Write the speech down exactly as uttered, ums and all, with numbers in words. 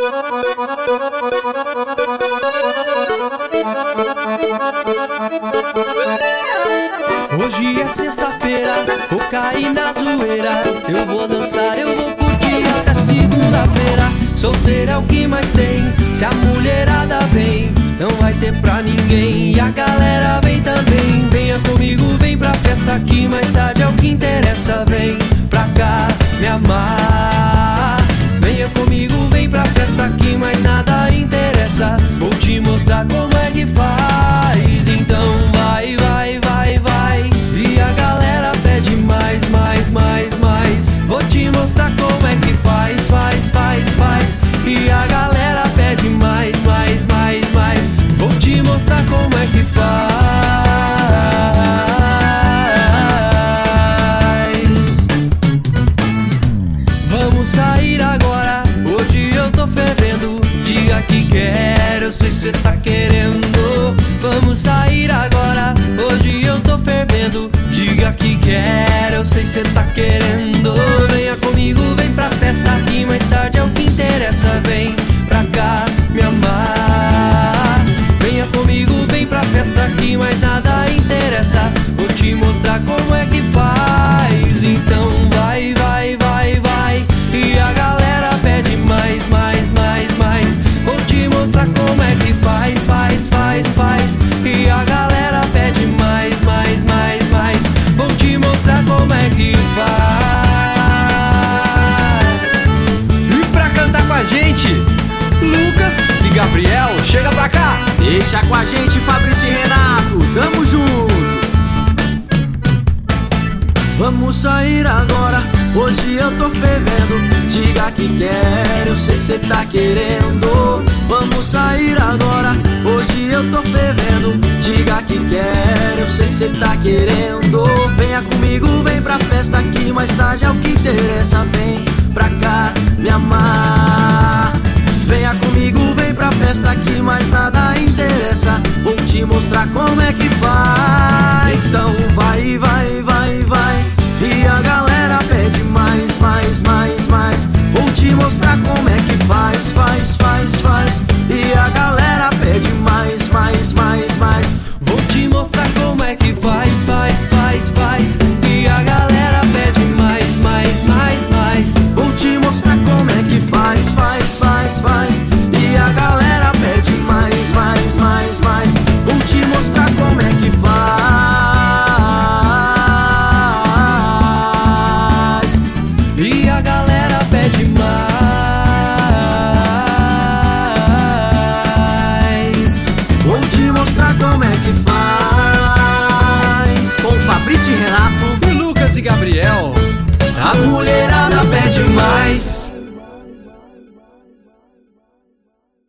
Hoje é sexta-feira, vou cair na zoeira. Eu vou dançar, eu vou curtir até segunda-feira. Solteiro é o que mais tem, se a mulherada vem, não vai ter pra ninguém. E a galera vem também. Venha comigo, vem pra festa que mais tarde é o que interessa. Vem pra cá me amar. Venha comigo, vem pra festa que mais nada interessa. Vou te mostrar como é que faz. Então vai, vai, vai, vai. E a galera pede mais, mais, mais, mais. Vou te mostrar como é que faz, faz, faz, faz. E a galera pede mais, mais, mais, mais. Vou te mostrar como é que faz. Vamos sair agora, hoje eu tô fervendo. Diga que quer, eu sei cê tá querendo. Vamos sair agora, hoje eu tô fervendo. Diga que quer, eu sei cê tá querendo. Venha comigo, vem pra festa que mais tarde é o que interessa. Vem pra cá me amar. Venha comigo, vem pra festa que mais nada interessa. Vou te mostrar como é que faz. Então vai, vai, vai, vai. E a galera pede mais, mais, mais, mais. Vou te mostrar como é que faz, faz, faz, faz. E a galera pede mais, mais, mais, mais. Vou te mostrar como é que faz. E pra cantar com a gente, Lucas e Gabriel, chega pra cá. Deixa com a gente, Fabrício e Renato, tamo junto. Vamos sair agora, hoje eu tô fervendo. Diga que quer, eu sei cê tá querendo. Vamos sair agora, hoje eu tô fervendo. Diga que quer, eu sei cê tá querendo. Venha comigo, vem pra festa que mais tarde é o que interessa. Vem pra cá me amar. Venha comigo, vem pra festa que mais nada interessa. Vou te mostrar como é que faz. Então vai, vai, vai, vai. E a galera pede mais, mais, mais, mais. Vou te mostrar como é que faz, faz, faz, faz. E a galera pede mais, mais, mais, mais. Vou te mostrar como é que faz, faz, faz, faz. E a galera pede mais, mais, mais, mais. Vou te mostrar como é que faz, faz, faz, faz. E a galera pede mais, mais, mais, mais. Vou te mostrar como é que faz. E a galera pede mais. Vou te mostrar como é que faz. Com Fabrício e Renato E Lucas e Gabriel. A mulherada pede